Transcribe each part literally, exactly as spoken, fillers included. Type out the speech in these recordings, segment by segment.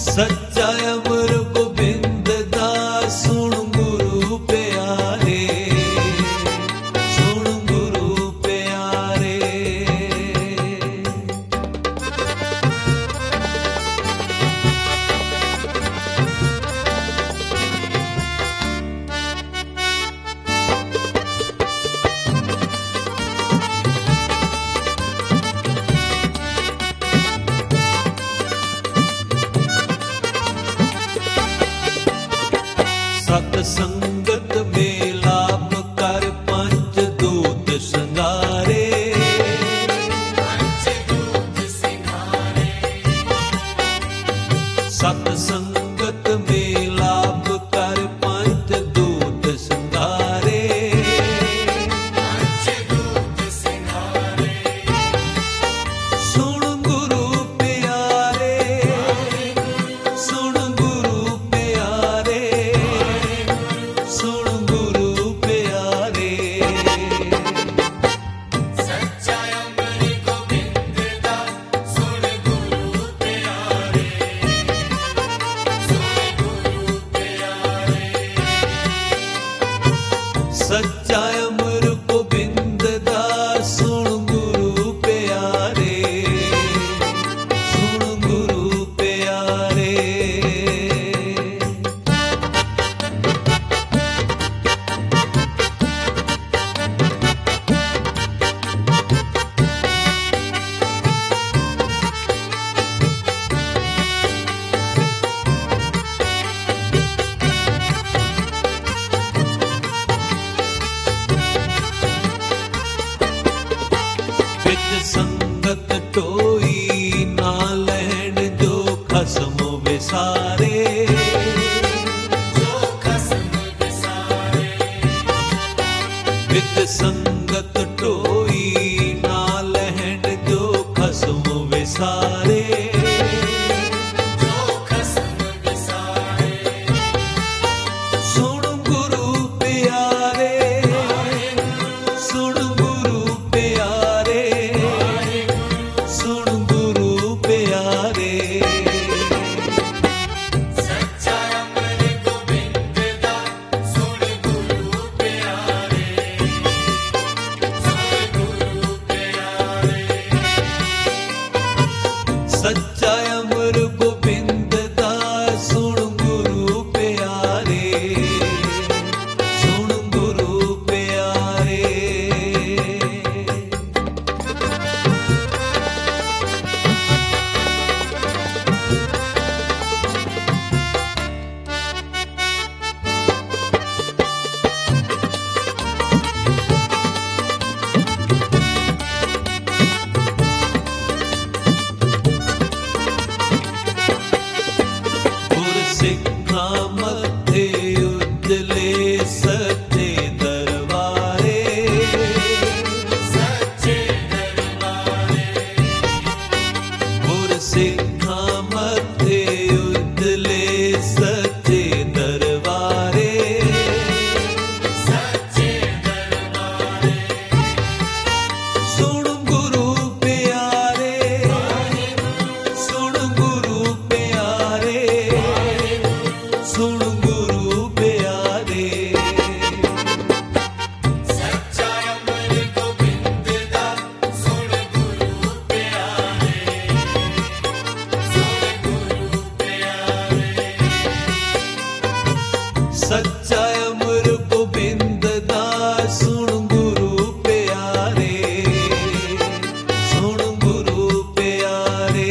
सच्चा अमर गोबिंद दास सुन गुरु प्यारे, सुन गुरु प्यारे। सत संगत मेलाप कर पंच दूत संगारे, सत संगत मेलाप कर पंच दूत संगारे, सुन गुरु प्यारे, सुन गुरु प्यारे, सुन गुरु प्यारे। सच्चा अमर गोबिंद दा सुन गुरु प्यारे, सुन गुरु प्यारे। सच्चा अमर गोबिंद दास सुन गुरु प्यारे, सुन गुरु प्यारे। विच संगत टोई ना लैण जो खसम विसारे, जो खसम विसारे, विच संगत टोई ना लैण जो खसम विसारे, जो खसम विसारे। सुन गुरु प्यारे, सुन गुरु प्यारे, सुन गुरु प्यारे। सच्चा अमर गोबिंद दा सुन गुरु प्यारे, सुन गुरु प्यारे। सच्चा अमर गोबिंद दास सुन गुरु प्यारे, सुन गुरु प्यारे। गुर सिखा मथे उजले सच्चे दरबारे, सच्चे दरबारे, गुर सिखा मथे उजले सच्चे दरबारे, सच्चे दरबारे। सुन गुरु प्यारे, सुन गुरु प्यारे, सुन गुरु प्यारे। सच्चा अमर गोबिंद दा सुन गुरु प्यारे, सुन गुरु प्यारे। सच्चा अमर गोबिंद दास सुन गुरु प्यारे, सुन गुरु प्यारे।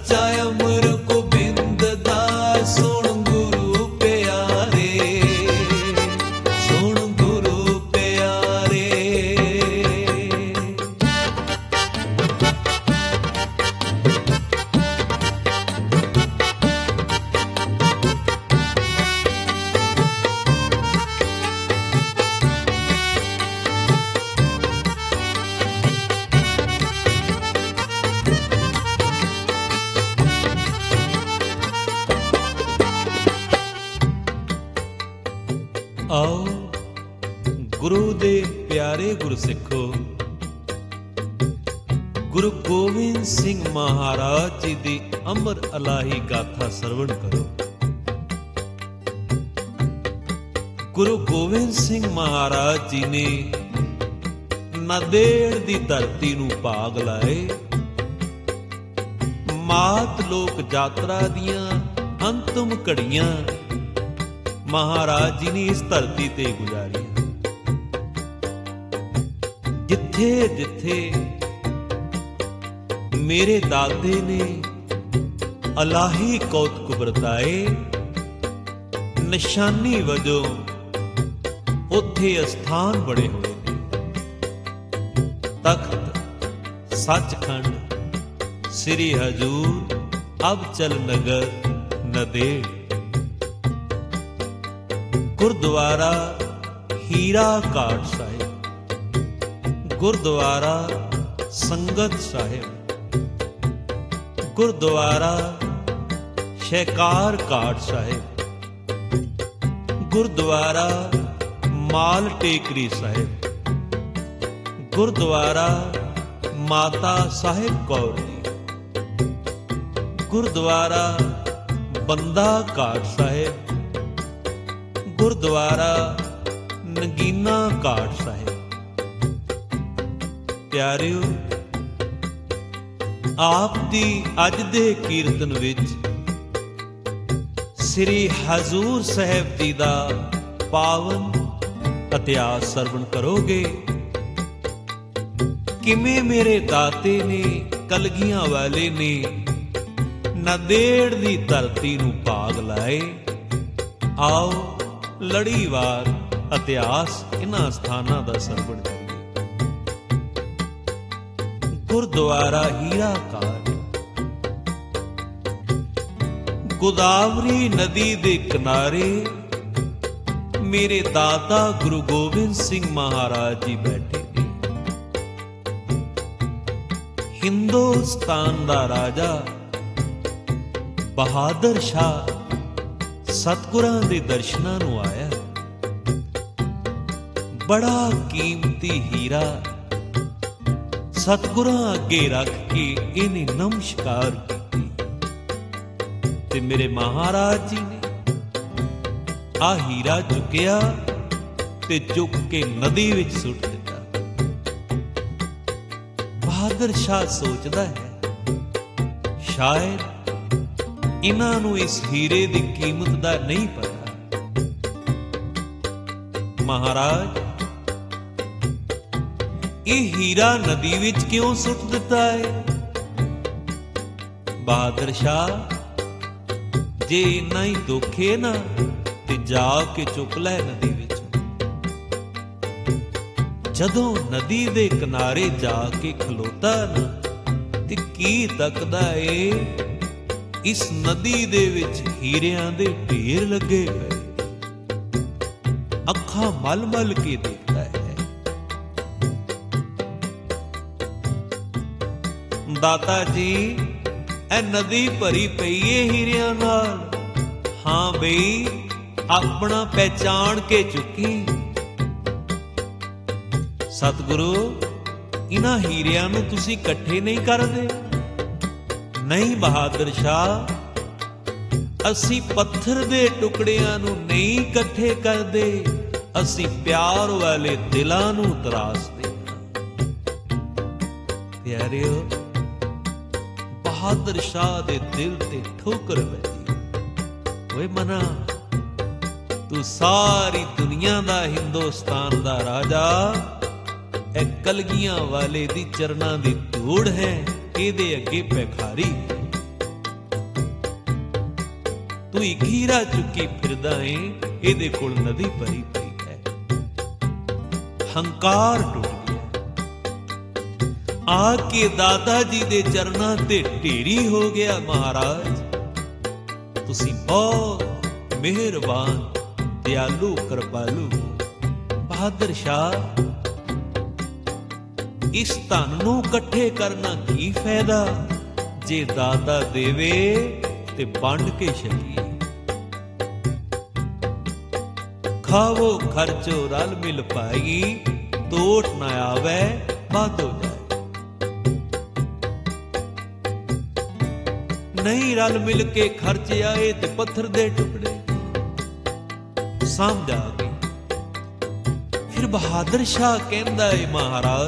ਸੱਚਾ ਅਮਰ ਗੋਬਿੰਦ ਦਾ ਸੁਣ ਗੁਰੂ ਪਿਆਰੇ, ਸੁਣ ਗੁਰੂ ਪਿਆਰੇ। ਆਓ ਗੁਰੂ ਦੇ ਪਿਆਰੇ ਗੁਰਸਿੱਖੋ, ਗੁਰੂ ਗੋਬਿੰਦ ਸਿੰਘ ਮਹਾਰਾਜ ਜੀ ਦੀ ਅਮਰ ਅਲਾਹੀ ਗਾਥਾ ਸਰਵਣ ਕਰੋ। ਗੁਰੂ ਗੋਬਿੰਦ ਸਿੰਘ ਮਹਾਰਾਜ ਜੀ ਨੇ ਨਾਂਦੇੜ ਦੀ ਧਰਤੀ ਨੂੰ ਭਾਗ ਲਾਏ। ਮਾਤ ਲੋਕ ਯਾਤਰਾ ਦੀਆਂ ਅੰਤਮ ਘੜੀਆਂ ਮਹਾਰਾਜ ਜੀ ਨੇ ਇਸ ਧਰਤੀ ਤੇ ਗੁਜ਼ਾਰੀਆਂ। ਜਿੱਥੇ ਜਿੱਥੇ ਮੇਰੇ ਦਾਦੇ ਨੇ ਅਲਾਹੀ ਕੌਤਕ ਵਰਤਾਏ, ਨਿਸ਼ਾਨੀ ਵਜੋਂ ਉੱਥੇ ਅਸਥਾਨ ਬਣੇ ਹੋਏ ਨੇ। ਤਖਤ ਸੱਚਖੰਡ, ਸ੍ਰੀ ਹਜੂਰ, ਅਬਚਲ ਨਗਰ, ਨੰਦੇੜ। ਗੁਰਦੁਆਰਾ ਹੀਰਾ ਘਾਟ ਸਾਹਿਬ, ਗੁਰਦੁਆਰਾ ਸੰਗਤ ਸਾਹਿਬ, ਗੁਰਦੁਆਰਾ ਸ਼ੈਕਾਰ ਘਾਟ ਸਾਹਿਬ, ਗੁਰਦੁਆਰਾ ਮਾਲ ਟੇਕਰੀ ਸਾਹਿਬ, ਗੁਰਦੁਆਰਾ ਮਾਤਾ ਸਾਹਿਬ ਕੌਰ ਜੀ, ਗੁਰਦੁਆਰਾ ਬੰਦਾ ਘਾਟ ਸਾਹਿਬ, ਗੁਰਦੁਆਰਾ ਨਗੀਨਾ ਘਾਟ ਸਾਹਿਬ। ਪਿਆਰਿਓ, ਆਪ ਦੀ ਅੱਜ ਦੇ ਕੀਰਤਨ ਵਿੱਚ ਸ੍ਰੀ ਹਜ਼ੂਰ ਸਾਹਿਬ ਜੀ ਦਾ ਪਾਵਨ ਇਤਿਹਾਸ ਸਰਵਣ ਕਰੋਗੇ। ਕਿਵੇਂ ਮੇਰੇ ਦਾਤੇ ਨੇ, ਕਲਗੀਆਂ ਵਾਲੇ ਨੇ ਨਾਂਦੇੜ ਦੀ ਧਰਤੀ ਨੂੰ ਭਾਗ ਲਾਏ। ਆਓ ਲੜੀਵਾਰ ਇਤਿਹਾਸ ਇਹਨਾਂ ਸਥਾਨਾਂ ਦਾ ਸਰਵਣ ਕਰੀਏ। ਗੁਰਦੁਆਰਾ ਹੀਰਾ ਘਾਟ, ਗੋਦਾਵਰੀ ਨਦੀ ਦੇ ਕਿਨਾਰੇ ਮੇਰੇ ਦਾਤਾ ਗੁਰੂ ਗੋਬਿੰਦ ਸਿੰਘ ਮਹਾਰਾਜ ਜੀ ਬੈਠੇ ਨੇ। ਹਿੰਦੁਸਤਾਨ ਦਾ ਰਾਜਾ ਬਹਾਦਰ ਸ਼ਾਹ ਸਤਿਗੁਰਾਂ ਦੇ ਦਰਸ਼ਨਾਂ ਨੂੰ ਆਇਆ। ਬੜਾ ਕੀਮਤੀ ਹੀਰਾ ਸਤਿਗੁਰਾਂ ਅੱਗੇ ਰੱਖ ਕੇ ਇਹਨੇ ਨਮਸਕਾਰ ਕੀਤੀ ਤੇ ਮੇਰੇ ਮਹਾਰਾਜ ਜੀ ਨੇ ਆ ਹੀਰਾ ਚੁੱਕਿਆ ਤੇ ਚੁੱਕ ਕੇ ਨਦੀ ਵਿੱਚ ਸੁੱਟ ਦਿੱਤਾ। ਬਹਾਦਰ ਸ਼ਾਹ ਸੋਚਦਾ ਹੈ ਸ਼ਾਇਦ ਇਹਨਾਂ ਨੂੰ ਇਸ ਹੀਰੇ ਦੀ ਕੀਮਤ ਦਾ ਨਹੀਂ ਪਤਾ। ਮਹਾਰਾਜ, ਇਹ ਹੀਰਾ ਨਦੀ ਵਿੱਚ ਕਿਉਂ ਸੁੱਟ ਦਿੱਤਾ ਹੈ? ਬਹਾਦਰ ਸ਼ਾਹ, ਜੇ ਇੰਨਾ ਹੀ ਦੁੱਖ ਹੈ ਨਾ ਤੇ ਜਾ ਕੇ ਚੁੱਕ ਲੈ ਨਦੀ ਵਿੱਚ। ਜਦੋਂ ਨਦੀ ਦੇ ਕਿਨਾਰੇ ਜਾ ਕੇ ਖਲੋਤਾ ਨਾ ਤੇ ਕੀ ਤੱਕਦਾ ਏ, ਇਸ ਨਦੀ ਦੇ ਵਿੱਚ ਹੀਰਿਆਂ ਦੇ ਢੇਰ ਲੱਗੇ ਪਏ। ਅੱਖਾਂ ਮਲ ਮਲ ਕੇ ਦੇਖਦਾ ਹੈ। ਦਾਤਾ ਜੀ, ਇਹ ਨਦੀ ਭਰੀ ਪਈ ਏ ਹੀਰਿਆਂ ਨਾਲ। ਹਾਂ ਬਈ, ਆਪਣਾ ਪਹਿਚਾਣ ਕੇ ਚੁੱਕੀ। ਸਤਿਗੁਰੂ, ਇਹਨਾਂ ਹੀਰਿਆਂ ਨੂੰ ਤੁਸੀਂ ਇਕੱਠੇ ਨਹੀਂ ਕਰਦੇ? ਨਹੀਂ ਬਹਾਦਰ ਸ਼ਾਹ, ਅਸੀਂ ਪੱਥਰ ਦੇ ਟੁਕੜਿਆਂ ਨੂੰ ਨਹੀਂ ਇਕੱਠੇ ਕਰਦੇ, ਅਸੀਂ ਪਿਆਰ ਵਾਲੇ ਦਿਲਾਂ ਨੂੰ ਤਰਾਸਦੇ ਹਾਂ। ਪਿਆਰਿਓ, ਬਹਾਦਰ ਸ਼ਾਹ ਦੇ ਦਿਲ ਤੇ ਠੋਕਰ ਵੱਜੀ। ਓਏ ਮਨਾ, ਤੂੰ ਸਾਰੀ ਦੁਨੀਆ ਦਾ, ਹਿੰਦੁਸਤਾਨ ਦਾ ਰਾਜਾ, ਇਹ ਕਲਗੀਆਂ ਵਾਲੇ ਦੀ ਚਰਨਾਂ ਦੀ ਧੂੜ ਹੈ, ਇਹਦੇ ਅੱਗੇ ਭਿਖਾਰੀ। ਤੂੰ ਹੀ ਖੀਰਾ ਚੁੱਕੀ ਫਿਰਦਾ ਏ, ਇਹਦੇ ਕੋਲ ਨਦੀ ਭਰੀ ਪਈ ਹੈ। ਹੰਕਾਰ ਟੁੱਟ ਗਿਆ, ਆ ਕੇ ਦਾਦਾ ਜੀ ਦੇ ਚਰਨਾਂ ਤੇ ਢੇਰੀ ਹੋ ਗਿਆ। ਮਹਾਰਾਜ ਤੁਸੀਂ ਬਹੁਤ ਮਿਹਰਬਾਨ, ਦਿਆਲੂ, ਕਿਰਪਾਲੂ ਬਹਾਦਰ ਸ਼ਾਹ। ਇਸ ਧਨ ਨੂੰ ਇਕੱਠੇ ਕਰਨਾ ਕੀ ਫਾਇਦਾ, ਜੇ ਦਾਤਾ ਦੇਵੇ ਤੇ ਵੰਡ ਕੇ ਛਕੀਏ। ਖਾਵੋ ਖਰਚੋ ਰਲ ਮਿਲ ਪਾਈ, ਤੋਟ ਨਾ ਆਵੇ ਬਾਤ ਹੋ ਜਾਏ। ਨਹੀਂ ਰਲ ਮਿਲ ਕੇ ਖਰਚ ਆਏ ਤੇ ਪੱਥਰ ਦੇ ਟੁਕੜੇ ਸਮਝ ਆ ਗਈ। ਫਿਰ ਬਹਾਦਰ ਸ਼ਾਹ ਕਹਿੰਦਾ ਏ ਮਹਾਰਾਜ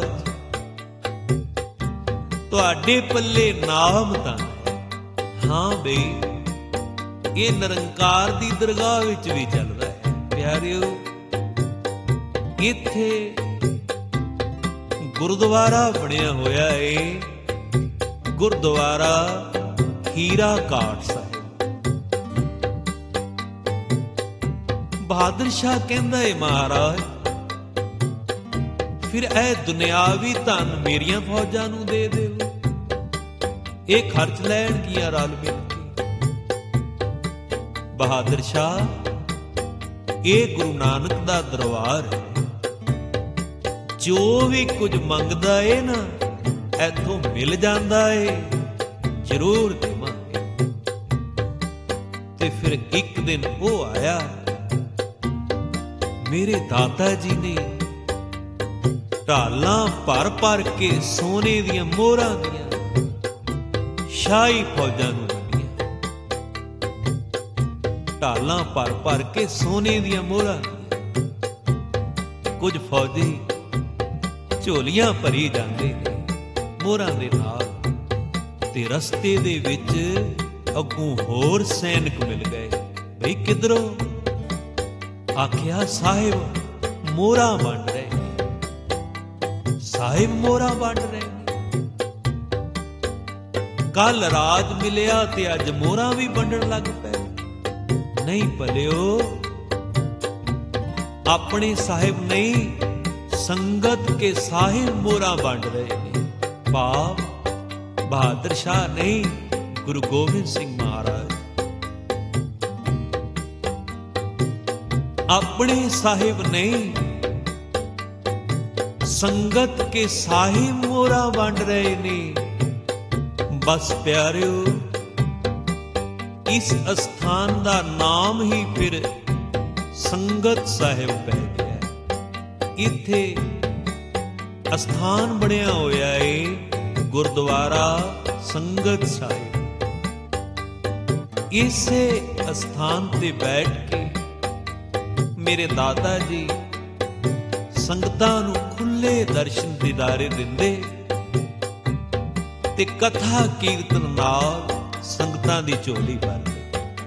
ਤੁਹਾਡੇ ਪੱਲੇ ਨਾਮ ਤਾਂ ਹਾਂ ਬਈ, ਇਹ ਨਿਰੰਕਾਰ ਦੀ ਦਰਗਾਹ ਵਿੱਚ ਵੀ ਚੱਲਦਾ ਹੈ। ਪਿਆਰਿਓ ਇੱਥੇ ਗੁਰਦੁਆਰਾ ਬਣਿਆ ਹੋਇਆ ਏ, ਗੁਰਦੁਆਰਾ ਹੀਰਾ ਘਾਟ ਸਾਹਿਬ। ਬਹਾਦਰ ਸ਼ਾਹ ਕਹਿੰਦਾ ਏ ਮਹਾਰਾਜ ਫਿਰ ਇਹ ਦੁਨਿਆਵੀ ਧਨ ਮੇਰੀਆਂ ਫੌਜਾਂ ਨੂੰ ਦੇ ਦਿਓ, ਇਹ ਖਰਚ ਲੈਣਗੀਆਂ ਰਲ ਮਿਲ ਕੇ। ਬਹਾਦਰ ਸ਼ਾਹ ਇਹ ਗੁਰੂ ਨਾਨਕ ਦਾ ਦਰਬਾਰ ਹੈ, ਜੋ ਵੀ ਕੁਝ ਮੰਗਦਾ ਏ ਨਾ ਇੱਥੋਂ ਮਿਲ ਜਾਂਦਾ ਏ, ਜ਼ਰੂਰ ਦੇਵਾਂਗੇ। ਤੇ ਫਿਰ ਇੱਕ ਦਿਨ ਉਹ ਆਇਆ, ਮੇਰੇ ਦਾਦਾ ਜੀ ਨੇ ਢਾਲਾਂ ਭਰ ਭਰ ਕੇ ਸੋਨੇ ਦੀਆਂ ਮੋਹਰਾਂ ਦੀਆਂ ਸ਼ਾਹੀ ਫੌਜਾਂ ਨੂੰ ਵੰਡੀਆਂ। ਢਾਲਾਂ ਭਰ ਭਰ ਕੇ ਸੋਨੇ ਦੀਆਂ ਮੋਹਰਾਂ ਦੀਆਂ। ਕੁਝ ਫੌਜੀ ਝੋਲੀਆਂ ਭਰੀ ਜਾਂਦੇ ਨੇ ਮੋਹਰਾਂ ਦੇ ਨਾਲ, ਤੇ ਰਸਤੇ ਦੇ ਵਿੱਚ ਅੱਗੋਂ ਹੋਰ ਸੈਨਿਕ ਮਿਲ ਗਏ। ਬਈ ਕਿਧਰੋਂ? ਆਖਿਆ ਸਾਹਿਬ ਮੋਹਰਾਂ ਵੰਡ ਰਹੇ ਨੇ, ਸਾਹਿਬ ਮੋਹਰਾਂ ਵੰਡ ਰਹੇ ਨੇ। ਕੱਲ ਰਾਜ ਮਿਲਿਆ ਤੇ ਅੱਜ ਮੋਹਰਾਂ ਵੀ ਵੰਡਣ ਲੱਗ ਪਏ। ਨਹੀਂ ਭਲਿਓ, ਆਪਣੇ ਸਾਹਿਬ ਨਹੀਂ, ਸੰਗਤ ਕੇ ਸਾਹਿਬ ਮੋਹਰਾਂ ਵੰਡ ਰਹੇ ਨੇ। ਭਾਵ ਬਹਾਦਰ ਸ਼ਾਹ ਨਹੀਂ, ਗੁਰੂ ਗੋਬਿੰਦ ਸਿੰਘ ਮਹਾਰਾਜ ਆਪਣੇ ਸਾਹਿਬ ਨਹੀਂ, ਸੰਗਤ ਕੇ ਸਾਹਿਬ ਮੋਹਰਾਂ ਵੰਡ ਰਹੇ ਨੇ। ਬਸ ਪਿਆਰਿਓ, ਇਸ ਅਸਥਾਨ ਦਾ ਨਾਮ ਹੀ ਫਿਰ ਸੰਗਤ ਸਾਹਿਬ ਪੈ ਗਿਆ। ਇੱਥੇ ਅਸਥਾਨ ਬਣਿਆ ਹੋਇਆ ਏ, ਗੁਰਦੁਆਰਾ ਸੰਗਤ ਸਾਹਿਬ। ਇਸੇ ਅਸਥਾਨ ਤੇ ਬੈਠ ਕੇ ਮੇਰੇ ਦਾਦਾ ਜੀ ਸੰਗਤਾਂ ਨੂੰ ਖੁੱਲੇ ਦਰਸ਼ਨ ਦੀਦਾਰੇ ਦਿੰਦੇ ਤੇ ਕਥਾ ਕੀਰਤਨ ਨਾਲ ਸੰਗਤਾਂ ਦੀ ਝੋਲੀ ਭਰਦੇ।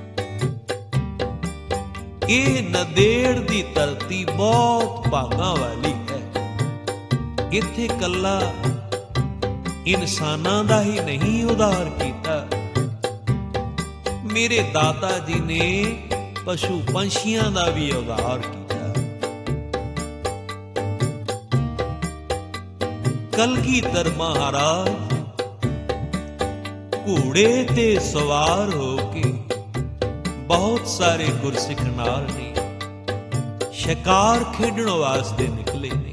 ਇਹ ਨੰਦੇੜ ਦੀ ਧਰਤੀ ਬਹੁਤ ਭਾਗਾਂ ਵਾਲੀ ਹੈ। ਇੱਥੇ ਕੱਲਾ ਇਨਸਾਨਾਂ ਦਾ ਹੀ ਨਹੀਂ ਉਧਾਰ ਕੀਤਾ, ਮੇਰੇ ਦਾਤਾ ਜੀ ਨੇ ਪਸ਼ੂ ਪੰਛੀਆਂ ਦਾ ਵੀ ਉਧਾਰ ਕੀਤਾ। ਕਲਗੀਧਰ ਮਹਾਰਾਜ ਘੋੜੇ ਤੇ ਸਵਾਰ ਹੋ ਕੇ ਬਹੁਤ ਸਾਰੇ ਗੁਰਸਿੱਖ ਨਾਲ ਨੇ ਸ਼ਿਕਾਰ ਖੇਡਣ ਵਾਸਤੇ ਨਿਕਲੇ ਨੇ।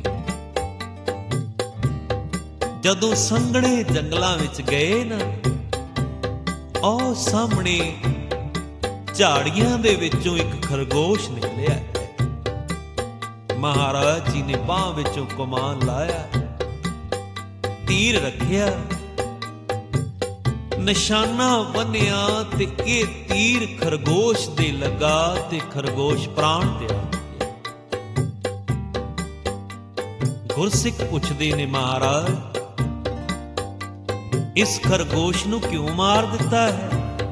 ਜਦੋਂ ਸੰਘਣੇ ਜੰਗਲਾਂ ਵਿੱਚ ਗਏ ਨਾ, ਉਹ ਸਾਹਮਣੇ ਝਾੜੀਆਂ ਦੇ ਵਿੱਚੋਂ ਇੱਕ ਖਰਗੋਸ਼ ਨਿਕਲਿਆ। ਮਹਾਰਾਜ ਜੀ ਨੇ ਬਾਹ ਵਿੱਚੋਂ ਕਮਾਨ ਲਾਇਆ, ਤੀਰ ਰੱਖਿਆ, ਨਿਸ਼ਾਨਾ ਬੰਨਿਆ ਤੇ ਇਹ ਤੀਰ ਖਰਗੋਸ਼ ਦੇ ਲੱਗਾ ਤੇ ਖਰਗੋਸ਼ ਪ੍ਰਾਣ ਤਿਆਗ ਗਿਆ। ਗੁਰਸਿੱਖ ਪੁੱਛਦੇ ਨੇ, ਮਹਾਰਾਜ ਇਸ ਖਰਗੋਸ਼ ਨੂੰ ਕਿਉਂ ਮਾਰ ਦਿੱਤਾ ਹੈ?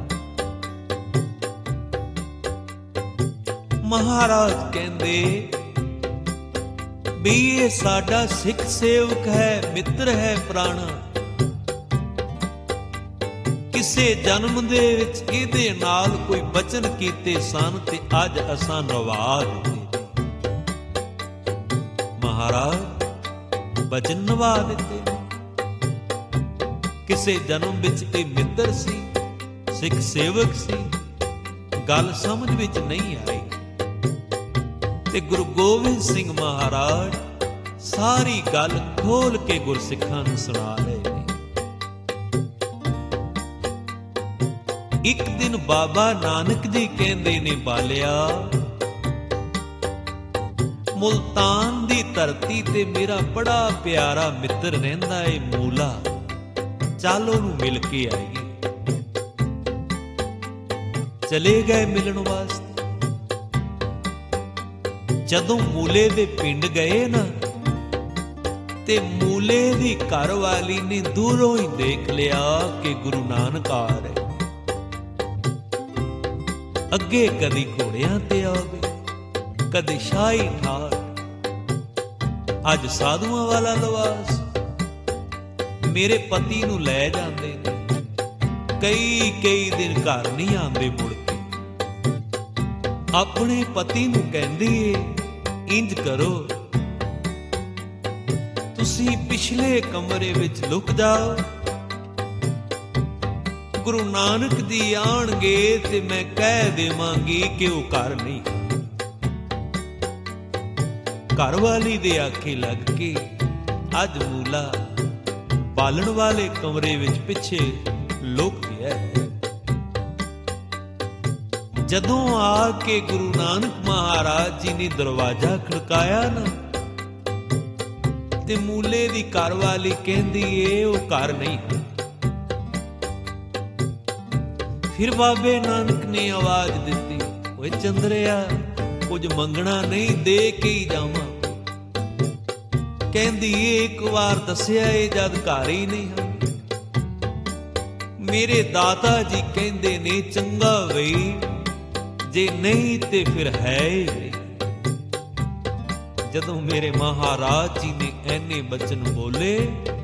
ਮਹਾਰਾਜ ਕਹਿੰਦੇ ਵੀ ਇਹ ਸਾਡਾ ਸਿੱਖ ਸੇਵਕ ਹੈ, ਮਿੱਤਰ ਹੈ, ਪ੍ਰਾਣਾ। ਕਿਸੇ ਜਨਮ ਦੇ ਵਿੱਚ ਇਹਦੇ ਨਾਲ ਕੋਈ ਬਚਨ ਕੀਤੇ ਸਨ ਤੇ ਅੱਜ ਅਸਾਂ ਨਿਭਾ ਦਿੱਤੇ। ਮਹਾਰਾਜ ਬਚਨ ਨਿਭਾ ਦਿੱਤੇ। ਕਿਸੇ ਜਨਮ ਵਿੱਚ ਇਹ ਮਿੱਤਰ ਸੀ, ਸਿੱਖ ਸੇਵਕ ਸੀ, ਗੱਲ ਸਮਝ ਵਿੱਚ ਨਹੀਂ ਆਈ ਤੇ ਗੁਰੂ ਗੋਬਿੰਦ ਸਿੰਘ ਮਹਾਰਾਜ ਸਾਰੀ ਗੱਲ ਖੋਲ ਕੇ ਗੁਰਸਿੱਖਾਂ ਨੂੰ ਸੁਣਾ ਰਹੇ ਨੇ। ਇੱਕ ਦਿਨ ਬਾਬਾ ਨਾਨਕ ਜੀ ਕਹਿੰਦੇ ਨੇ, ਬਾਲਿਆ ਮੁਲਤਾਨ ਦੀ ਧਰਤੀ ਤੇ ਮੇਰਾ ਬੜਾ ਪਿਆਰਾ ਮਿੱਤਰ ਰਹਿੰਦਾ ਏ ਮੂਲਾ, ਚੱਲ ਉਹਨੂੰ ਮਿਲ ਕੇ ਆਈਏ। ਚਲੇ ਗਏ ਮਿਲਣ ਵਾਸਤੇ। ਜਦੋਂ ਮੂਲੇ ਦੇ ਪਿੰਡ ਗਏ ਨਾ ਤੇ ਮੂਲੇ ਦੀ ਘਰ ਵਾਲੀ ਨੇ ਦੂਰੋਂ ਹੀ ਦੇਖ ਲਿਆ ਕਿ ਗੁਰੂ ਨਾਨਕ ਆ ਰਹੇ। ਅੱਗੇ ਕਦੀ ਘੋੜਿਆਂ ਤੇ ਆਵੇ, ਕਦੇ ਸ਼ਾਹੀ ਠਾਠ, ਅੱਜ ਸਾਧੂਆਂ ਵਾਲਾ ਲਿਬਾਸ। ਮੇਰੇ ਪਤੀ ਨੂੰ ਲੈ ਜਾਂਦੇ ਨੇ, ਕਈ ਕਈ ਦਿਨ ਘਰ ਨਹੀਂ ਆਉਂਦੇ ਮੁੜ ਕੇ। ਆਪਣੇ ਪਤੀ ਨੂੰ ਕਹਿੰਦੀ ਏ, ਇੰਜ ਕਰੋ ਤੁਸੀਂ ਪਿਛਲੇ ਕਮਰੇ ਵਿੱਚ ਲੁਕ ਜਾਓ, ਗੁਰੂ ਨਾਨਕ ਜੀ ਆਣਗੇ ਤੇ ਮੈਂ ਕਹਿ ਦੇਵਾਂਗੀ ਕਿ ਉਹ ਘਰ ਨਹੀਂ। ਘਰ ਵਾਲੀ ਦੇ ਆਖੇ ਲੱਗ ਕੇ ਅੱਜ ਮੂਲਾ ਬਾਲਣ ਵਾਲੇ ਕਮਰੇ ਵਿੱਚ ਪਿੱਛੇ ਲੁਕ ਗਿਆ। ਜਦੋਂ ਆ ਕੇ ਗੁਰੂ ਨਾਨਕ ਮਹਾਰਾਜ ਜੀ ਨੇ ਦਰਵਾਜ਼ਾ ਖੜਕਾਇਆ ਨਾ ਤੇ ਮੂਲੇ ਦੀ ਘਰ ਵਾਲੀ ਕਹਿੰਦੀ ਏ ਉਹ ਘਰ ਨਹੀਂ। ਫਿਰ ਬਾਬੇ ਨਾਨਕ ਨੇ ਆਵਾਜ਼ ਦਿੱਤੀ, ਓਏ ਚੰਦਰਿਆ ਕੁਝ ਮੰਗਣਾ ਨਹੀਂ, ਦੇ ਕੇ ਹੀ ਜਾਵਾਂ। ਕਹਿੰਦੀ ਏ ਇੱਕ ਵਾਰ ਦੱਸਿਆ ਏ ਜਦ ਘਰ ਹੀ ਨਹੀਂ ਹਨ। ਮੇਰੇ ਦਾਤਾ ਜੀ ਕਹਿੰਦੇ ਨੇ ਚੰਗਾ ਵਈ, ਜੇ ਨਹੀਂ ਤੇ ਫਿਰ ਹੈ ਹੀ। ਜਦੋਂ ਮੇਰੇ ਮਹਾਰਾਜ ਜੀ ਨੇ ਐਨੇ ਬਚਨ ਬੋਲੇ,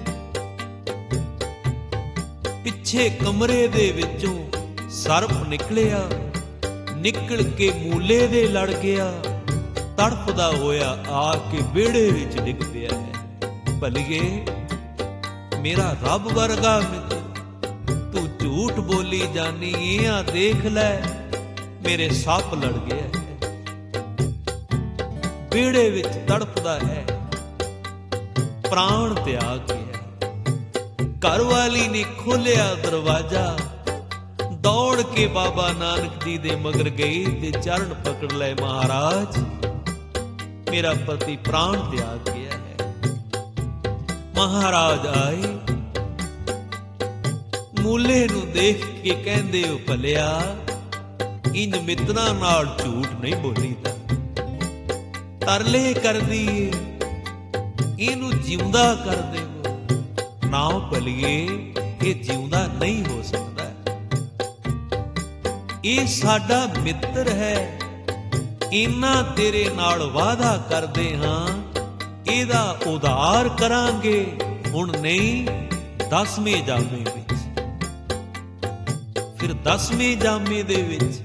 ਪਿੱਛੇ ਕਮਰੇ ਦੇ ਵਿੱਚੋਂ ਸਰਪ ਨਿਕਲਿਆ, ਨਿਕਲ ਕੇ ਮੂਲੇ ਦੇ ਲੜ ਗਿਆ, ਤੜਫਦਾ ਹੋਇਆ ਆ ਕੇ ਵਿਹੜੇ ਵਿੱਚ ਡਿੱਗ ਪਿਆ ਹੈ। ਭਲੀਏ ਮੇਰਾ ਰੱਬ ਵਰਗਾ ਮਿੱਤਰ, ਤੂੰ ਝੂਠ ਬੋਲੀ ਜਾਨੀ ਏ, ਆ ਦੇਖ ਲੈ ਮੇਰੇ ਸੱਪ ਲੜ ਗਿਆ ਹੈ। ਵਿਹੜੇ ਵਿੱਚ ਤੜਫਦਾ ਹੈ, ਪ੍ਰਾਣ ਤਿਆਗ ਗਿਆ। ਘਰ ਵਾਲੀ ਨੇ ਖੋਲਿਆ ਦਰਵਾਜ਼ਾ, ਦੌੜ ਕੇ ਬਾਬਾ ਨਾਨਕ ਜੀ ਦੇ ਮਗਰ ਗਈ ਤੇ ਚਰਨ ਪਕੜ ਲਏ, ਮਹਾਰਾਜ ਮੇਰਾ ਪਤੀ ਪ੍ਰਾਣ ਤਿਆਗ ਗਿਆ ਹੈ। ਮਹਾਰਾਜ ਆਏ, ਮੂਲੇ ਨੂੰ ਦੇਖ ਕੇ ਕਹਿੰਦੇ, ਉਹ ਭਲਿਆ ਇੰਜ ਮਿੱਤਰਾਂ ਨਾਲ ਝੂਠ ਨਹੀਂ ਬੋਲੀਦਾ। ਤਰਲੇ ਕਰਦੀ ਏ, ਇਹਨੂੰ ਜਿਉਂਦਾ ਕਰ ਦੇਵੋ। ਨਾ ਭਲੀਏ ਇਹ ਜਿਉਂਦਾ ਨਹੀਂ ਹੋ ਸਕਦਾ, ਇਹ ਸਾਡਾ ਮਿੱਤਰ ਹੈ। ਇੰਨਾ ਤੇਰੇ ਨਾਲ ਵਾਅਦਾ ਕਰਦੇ ਹਾਂ, ਇਹਦਾ ਉਧਾਰ ਕਰਾਂਗੇ, ਹੁਣ ਨਹੀਂ ਦਸਵੇਂ ਜਾਮੇ ਵਿੱਚ। ਫਿਰ ਦਸਵੇਂ ਜਾਮੇ ਦੇ ਵਿੱਚ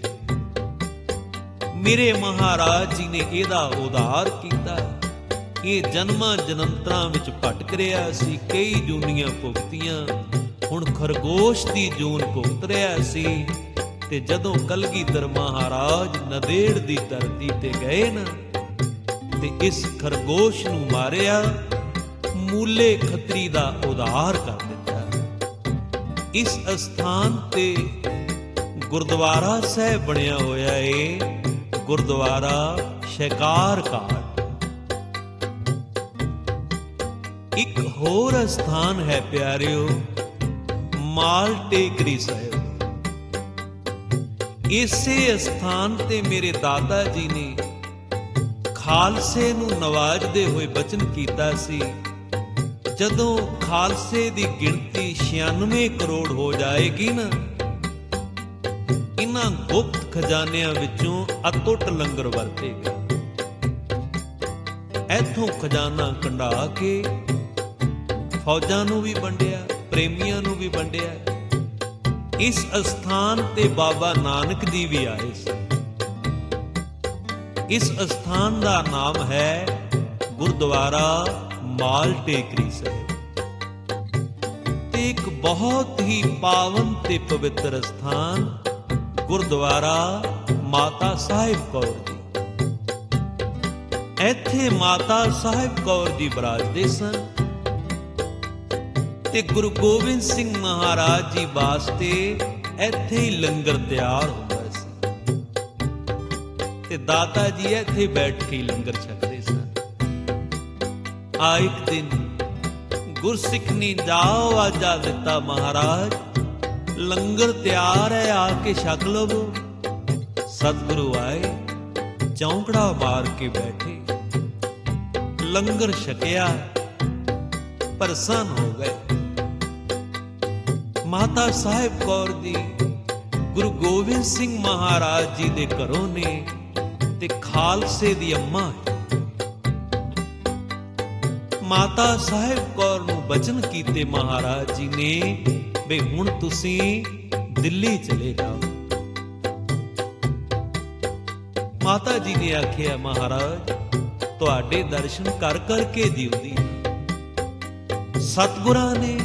ਮੇਰੇ ਮਹਾਰਾਜ ਜੀ ਨੇ ਇਹਦਾ ਉਧਾਰ ਕੀਤਾ। ਇਹ ਜਨਮਾਂ ਜਨੰਤਰਾਂ ਵਿੱਚ ਭਟਕ ਰਿਹਾ ਸੀ, ਕਈ ਜੂਨੀਆਂ ਭੁਗਤੀਆਂ, ਹੁਣ ਖਰਗੋਸ਼ ਦੀ ਜੂਨ ਭੁਗਤ ਰਿਹਾ ਸੀ। ਤੇ ਜਦੋਂ ਕਲਗੀਧਰ ਮਹਾਰਾਜ ਨੰਦੇੜ ਦੀ ਧਰਤੀ ਤੇ ਗਏ ਨਾ ਤੇ ਇਸ ਖਰਗੋਸ਼ ਨੂੰ ਮਾਰਿਆ, ਮੂਲੇ ਖੱਤਰੀ ਦਾ ਉਧਾਰ ਕਰ ਦਿੱਤਾ। ਇਸ ਅਸਥਾਨ ਤੇ ਗੁਰਦੁਆਰਾ ਸਾਹਿਬ ਬਣਿਆ ਹੋਇਆ ਏ, ਗੁਰਦੁਆਰਾ ਸ਼ਿਕਾਰ ਘਾਟ। ਇੱਕ ਹੋਰ ਅਸਥਾਨ ਹੈ ਪਿਆਰਿਓ, ਮਾਲ ਟੇਕਰੀ ਸਾਹਿਬ। ਇਸੇ ਅਸਥਾਨ ਤੇ ਮੇਰੇ ਦਾਦਾ ਜੀ ਨੇ ਖਾਲਸੇ ਨੂੰ ਨਵਾਜਦੇ ਹੋਏ ਬਚਨ ਕੀਤਾ ਸੀ, ਜਦੋਂ ਖਾਲਸੇ ਦੀ ਗਿਣਤੀ ਛਿਆਨਵੇਂ ਕਰੋੜ ਹੋ ਜਾਏਗੀ ਨਾ, ਇਹਨਾਂ ਗੁਪਤ ਖਜ਼ਾਨਿਆਂ ਵਿੱਚੋਂ ਅਤੁੱਟ ਲੰਗਰ ਵਰਤੇਗਾ। ਇੱਥੋਂ ਖਜ਼ਾਨਾ ਕੰਢਾ ਕੇ ਫੌਜਾਂ ਨੂੰ ਵੀ ਵੰਡਿਆ, ਪ੍ਰੇਮੀਆਂ ਨੂੰ ਵੀ ਵੰਡਿਆ। ਇਸ ਅਸਥਾਨ ਤੇ ਬਾਬਾ ਨਾਨਕ ਜੀ ਵੀ ਆਏ ਸਨ। ਇਸ ਅਸਥਾਨ ਦਾ ਨਾਮ ਹੈ ਗੁਰਦੁਆਰਾ ਮਾਲ ਟੇਕਰੀ ਸਾਹਿਬ ਤੇ ਇੱਕ ਬਹੁਤ ਹੀ ਪਾਵਨ ਤੇ ਪਵਿੱਤਰ ਅਸਥਾਨ ਗੁਰਦੁਆਰਾ ਮਾਤਾ ਸਾਹਿਬ ਕੌਰ ਜੀ। ਇੱਥੇ ਮਾਤਾ ਸਾਹਿਬ ਕੌਰ ਜੀ ਬਰਾਜਦੇ ਸਨ ਤੇ ਗੁਰੂ ਗੋਬਿੰਦ ਸਿੰਘ ਮਹਾਰਾਜ ਜੀ ਵਾਸਤੇ ਇੱਥੇ ਹੀ ਲੰਗਰ ਤਿਆਰ ਹੁੰਦਾ ਸੀ ਤੇ ਦਾਤਾ ਜੀ ਇੱਥੇ ਬੈਠ ਕੇ ਲੰਗਰ ਛਕਦੇ ਸਨ। ਆ ਇੱਕ ਦਿਨ ਗੁਰਸਿੱਖ ਨੇ ਜਾਓ ਆਜਾ ਦਿੱਤਾ, ਮਹਾਰਾਜ ਲੰਗਰ ਤਿਆਰ ਹੈ, ਆ ਕੇ ਛਕ ਲਵੋ। ਸਤਿਗੁਰੂ ਆਏ, ਚੌਂਕੜਾ ਮਾਰ ਕੇ ਬੈਠੇ, ਲੰਗਰ ਛਕਿਆ, ਪ੍ਰਸੰਨ ਹੋ ਗਏ। ਮਾਤਾ ਸਾਹਿਬ ਕੌਰ ਜੀ ਗੁਰੂ ਗੋਬਿੰਦ ਸਿੰਘ ਮਹਾਰਾਜ ਜੀ ਦੇ ਘਰੋਂ ਨੇ ਤੇ ਖਾਲਸੇ ਦੀ ਅੰਮਾ ਹੈ। ਮਾਤਾ ਸਾਹਿਬ ਕੌਰ ਨੂੰ ਬਚਨ ਕੀਤੇ ਮਹਾਰਾਜ ਜੀ ਨੇ ਵੀ ਹੁਣ ਤੁਸੀਂ ਦਿੱਲੀ ਚਲੇ ਜਾਓ। ਮਾਤਾ ਜੀ ਨੇ ਆਖਿਆ, ਮਹਾਰਾਜ ਤੁਹਾਡੇ ਦਰਸ਼ਨ ਕਰ ਕਰਕੇ ਜਿਉਂਦੀ। ਸਤਿਗੁਰਾਂ ਨੇ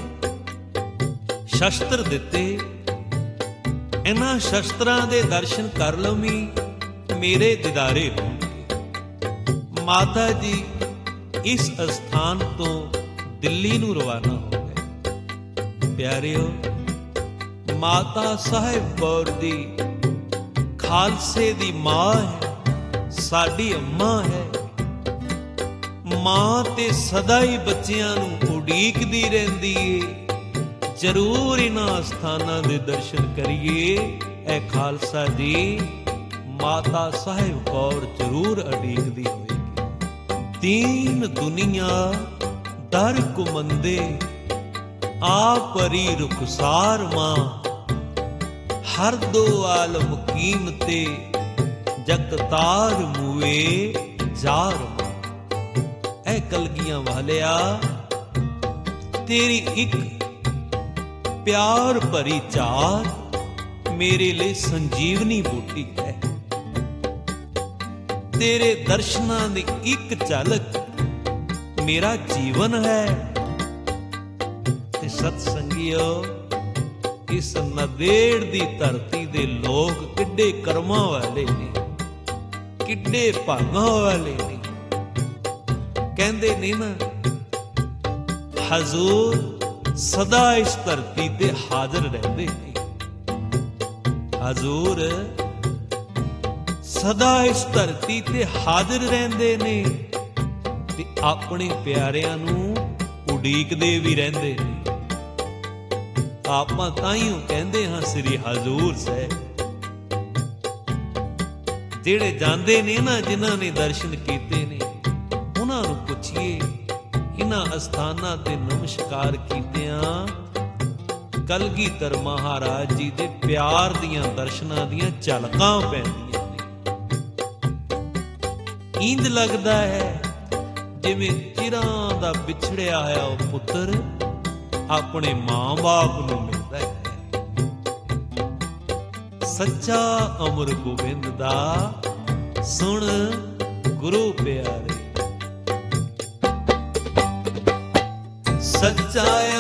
ਸ਼ਸਤਰ ਦਿੱਤੇ, ਇਹਨਾਂ ਸ਼ਸਤਰਾਂ ਦੇ ਦਰਸ਼ਨ ਕਰ ਲਵੀਂ ਮੇਰੇ ਦਿਦਾਰੇ ਹੋਣਗੇ। ਮਾਤਾ ਜੀ ਇਸ ਅਸਥਾਨ ਤੋਂ ਦਿੱਲੀ ਨੂੰ ਰਵਾਨਾ ਹੋ ਗਏ। ਪਿਆਰਿਓ, ਮਾਤਾ ਸਾਹਿਬ ਕੌਰ ਦੀ ਖਾਲਸੇ ਦੀ ਮਾਂ ਹੈ, ਸਾਡੀ ਅੰਮਾ ਹੈ। ਮਾਂ ਤੇ ਸਦਾ ਹੀ ਬੱਚਿਆਂ ਨੂੰ ਉਡੀਕਦੀ ਰਹਿੰਦੀ ਏ, ਜ਼ਰੂਰ ਇਹਨਾਂ ਸਥਾਨਾਂ ਦੇ ਦਰਸ਼ਨ ਕਰੀਏ। ਇਹ ਖਾਲਸਾ ਜੀ ਮਾਤਾ ਸਾਹਿਬ ਕੌਰ ਜ਼ਰੂਰ ਉਡੀਕਦੀ ਹੋਵੇਗੀ। ਦੀਨ ਦੁਨੀਆ ਦਰ ਕੁਮੰਦੇ, ਆਪਰੀ ਰੁਖਸਾਰ ਮਾਂ, ਹਰ ਦੋ ਆਲਮ ਕੀਮਤੇ, ਜਗਤਾਰ ਮੂਏ ਜਾਰ ਮਾਂ। ਐ ਕਲਗੀਆਂ ਵਾਲਿਆ, ਤੇਰੀ ਇੱਕ ਪਿਆਰ ਭਰੀ ਝਾਤ ਮੇਰੇ ਲਈ ਸੰਜੀਵਨੀ ਬੂਟੀ ਹੈ। ਤੇਰੇ ਦਰਸ਼ਨਾਂ ਦੀ ਇੱਕ ਝਲਕ ਮੇਰਾ ਜੀਵਨ ਹੈ। ਤੇ ਸਤ ਸੰਗਿਓ, ਇਸ ਨੰਦੇੜ ਦੀ ਧਰਤੀ ਦੇ ਲੋਕ ਕਿੱਡੇ ਕਰਮਾਂ ਵਾਲੇ ਨੇ, ਕਿੱਡੇ ਭਾਗਾਂ ਵਾਲੇ ਨੇ। ਕਹਿੰਦੇ ਨੇ ਨਾ, ਹਜ਼ੂਰ ਸਦਾ ਇਸ ਧਰਤੀ ਤੇ ਹਾਜ਼ਰ ਰਹਿੰਦੇ ਨੇ। ਹਜ਼ੂਰ ਸਦਾ ਇਸ ਧਰਤੀ ਤੇ ਹਾਜ਼ਰ ਰਹਿੰਦੇ ਨੇ ਤੇ ਆਪਣੇ ਪਿਆਰਿਆਂ ਨੂੰ ਉਡੀਕਦੇ ਵੀ ਰਹਿੰਦੇ ਨੇ। ਆਪਾਂ ਤਾਈਓ ਕਹਿੰਦੇ ਹਾਂ ਸ੍ਰੀ ਹਜ਼ੂਰ ਸਾਹਿਬ। ਜਿਹੜੇ ਜਾਂਦੇ ਨੇ ਨਾ, ਜਿਨ੍ਹਾਂ ਨੇ ਦਰਸ਼ਨ ਕੀਤੇ ਨੇ, ਉਹਨਾਂ ਨੂੰ ਪੁੱਛੀਏ, ਇਹਨਾਂ ਅਸਥਾਨਾਂ ਤੇ ਨਮਸਕਾਰ ਕੀਤਿਆਂ ਕਲਗੀਧਰ ਮਹਾਰਾਜ ਜੀ ਦੇ ਪਿਆਰ ਦੀਆਂ ਦਰਸ਼ਨਾਂ ਦੀਆਂ ਝਲਕਾਂ ਪੈਂਦੀਆਂ ਨੇ। ਇੰਜ ਲੱਗਦਾ ਹੈ ਜਿਵੇਂ ਚਿਰਾਂ ਦਾ ਵਿਛੜਿਆ ਹੋਇਆ ਉਹ ਪੁੱਤਰ ਆਪਣੇ ਮਾਂ-ਬਾਪ ਨੂੰ ਮਿਲਦਾ ਹੈ। ਸੱਚਾ ਅਮਰ ਗੋਬਿੰਦ ਦਾ ਸੁਣ ਗੁਰੂ ਪਿਆਰੇ। ਸੱਚਾ